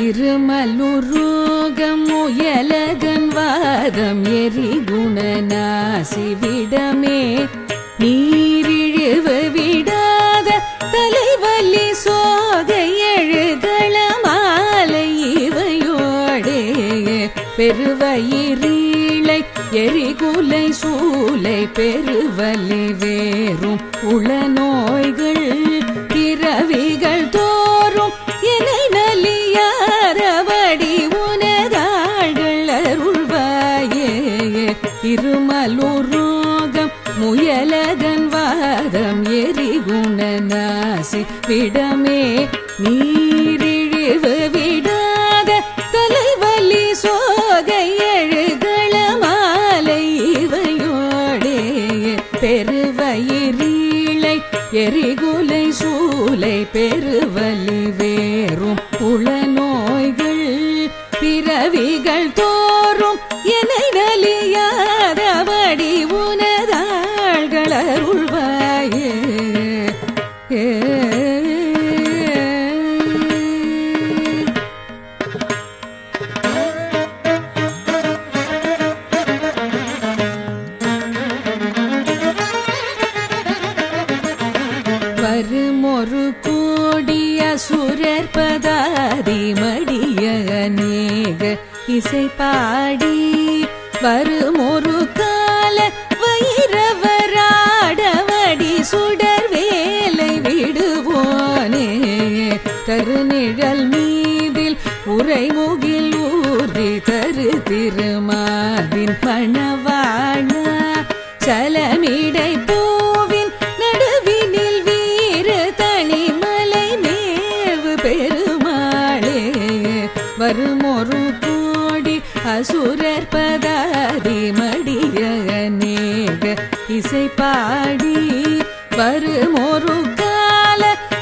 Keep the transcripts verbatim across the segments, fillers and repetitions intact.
இருமலுருகம் முயலகன் வாதம் எரிகுணநாசி விடமே நீரிழிவு விடாத தலைவலி சோகை எழுகள மாலை இவையோடே பெருவயிரீளை எரிகுலை சூலை பெருவலி வேறும் உள நோய்கள் பிறவிகள் தோறும் என்னை நலியாரபடி உனதாள்கள் அருள்வாயே இருமலுருகம் முயலகன் வாதம் எரிகுணநாசி விடமே நீரிழிவு விடாத தலைவலி சோகை எழுகள மாலை இவையோடே பெருவயிரீளை எரிகுலை சூலை பெருவலி வேறும் உள நோய்கள் பிறவிகள் தோறும் என்னை நலியாதபடி உனதாள்கள் அருள்வாயே வருமொரு கூடிய சுரற்பதாதி மடிய அநேக இசை பாடி வருமொரு கால வைரவராடவடி சுடர் வேலை விடுவோனே தருநிழல் மீதில் உரைமுகில் ஊர்தி தரு திருமாதின் மணவாழ சலமிடை பூவின் நடுவினில் வீறு தனிமலை மேவு பெருமாளே வருமொரு கோடி அசுரர் பதாதி மடிய அநேக இசை பாடி வருமொரு கால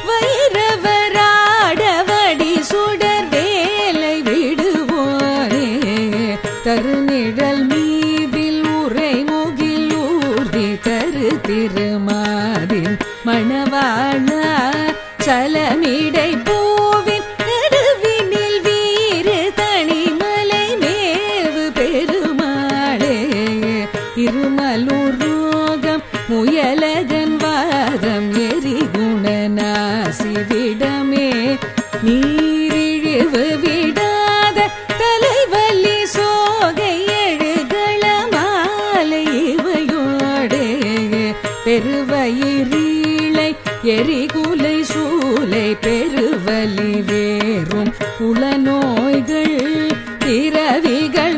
வைரவராடவடி சுடர் வேலை விடுவோனே தருநிழல் மீதில் உரைமுகில் ஊர்தி தரு திருமாதின் மணவாழ சலமிடை பூவின் நடுவினில் வீறு தனிமலை மேவு பெருமாளே இருமலுருகம் முயலகன் வாதம் எரிகுணநாசி விடமே நீரிழிவு விடாத தலைவலி சோகை எழுகள மாலை இவையோடே பெருவயிரீளை எரிகுலை சூலை பெருவலி வேறும் உள நோய்கள் பிறவிகள்